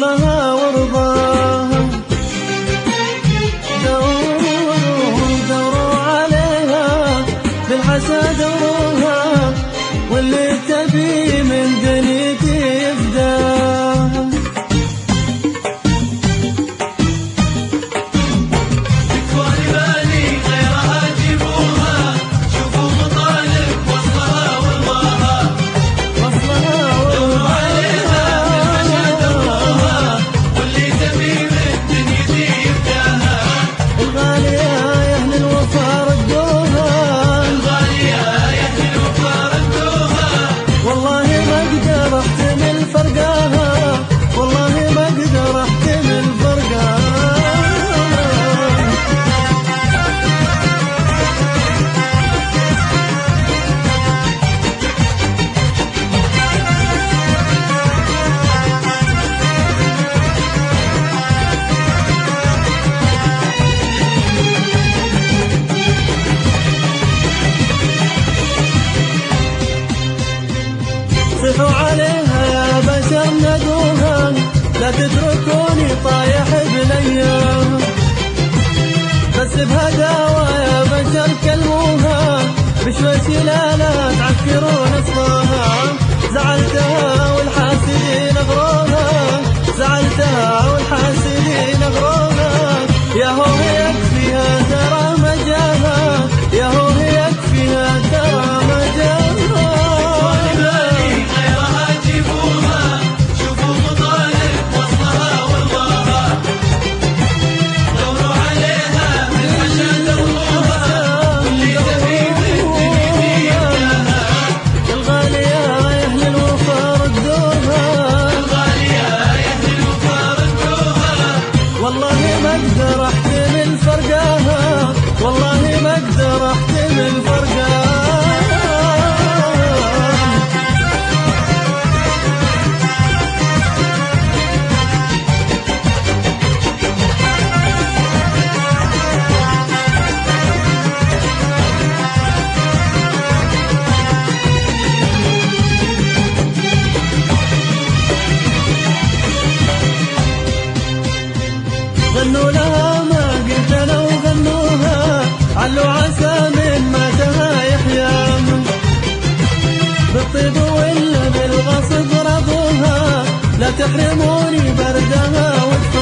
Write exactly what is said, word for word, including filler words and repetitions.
فضلها ورضاها، دوروا دوروا عليها بالحسد دوروها، واللي تبي من دنيتي يفداها. تكفاني بالي غيرها جيبوها، شوفوا مطالب وصلها والله وصلها دوروا عليها بالحشا دوروها، واللي تبي من دنيتي يفداها. الغالية يا أهل الوفا ردوها، الغالية يا أهل الوفا ردوها، والله ما أقدر أحتمل فرقاها، والله ما أقدر أحتمل فرقاها. صيحوا عليها يا بشر ندوها، لا تتركوني طايح بالايام، بس بهداوى يا بشر كلموها، بشويش لا لا تعكرون اصلاها. زعلتها والحاسدين اغروها، زعلتها والحاسدين اغروها، يا هو يكفيها ترى مجاها، يا هو يكفيها ترى مجاها. غيرها جيبوها، شوفوا مطالب وصلها والله دوروا عليها بالحشا دوروها، واللي تبي من دنيتي يفداها. الغالية يا أهل الوفا ردوها، الغالية يا أهل الوفا ردوها، والله ما أقدر أحتمل فرقاها، والله ما أقدر أحتمل فرقاها. غنوا لها ما قلت انا وغنوها، علوا عسى من ماتها يحيا، بالطيب ولا بالغصب رضوها، لا تحرموني بردها وادفع